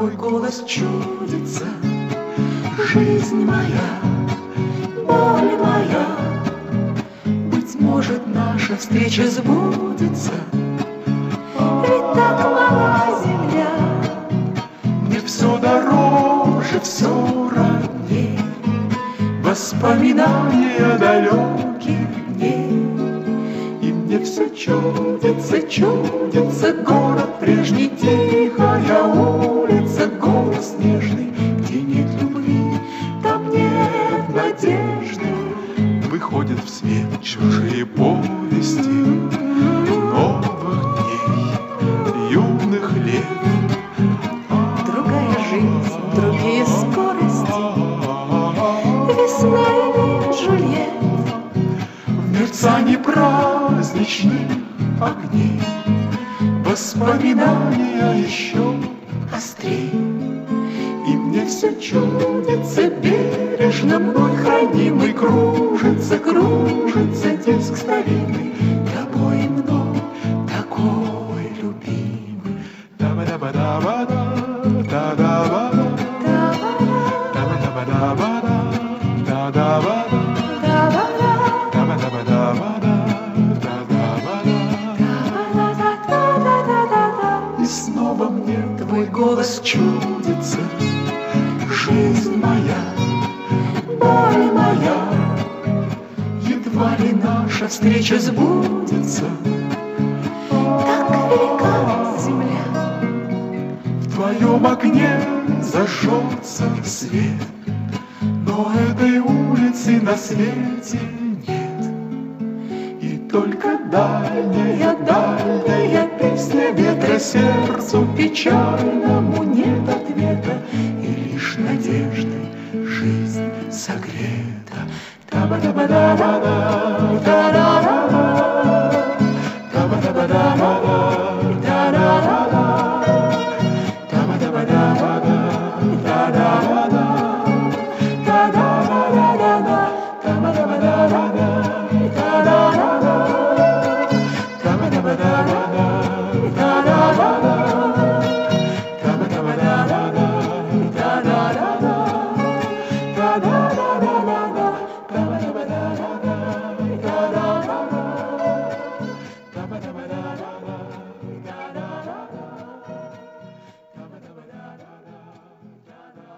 твой голос чудится. Жизнь моя, боль моя, быть может, наша встреча сбудется. Ведь так мала земля, мне все дороже, все родней, воспоминания далеких дней. И мне все чудится, чудится город прежний, тихая улица, голос нежный. Где нет любви, там нет надежды. Выходят в свет чужие повести новых дней, юных лет. Другая жизнь, другие скорости, весна или Жюльет. В мерцании праздничных огней воспоминания еще острей. И мне все чудится, бережно мной хранимый, кружится, кружится диск старинный, тобой и мной такой любимый. Та-ба-да-ба-да-ба-да, та-да-ба-да, та-ба-да-ба-да-ба-да, та-да-ба-да, та-ба-да-ба-да-ба-да, та-да-ба-да. И снова мне твой голос чудится. Жизнь моя, боль моя, едва ли наша встреча сбудется. Так велика земля, В твоем окне зажжется свет, но этой улицы на свете нет. И только дальняя, дальняя песня ветра сердцу печальному нет ответа. И лишь надеждой жизнь согрета. Та-ба-да-ба-да-ба-да.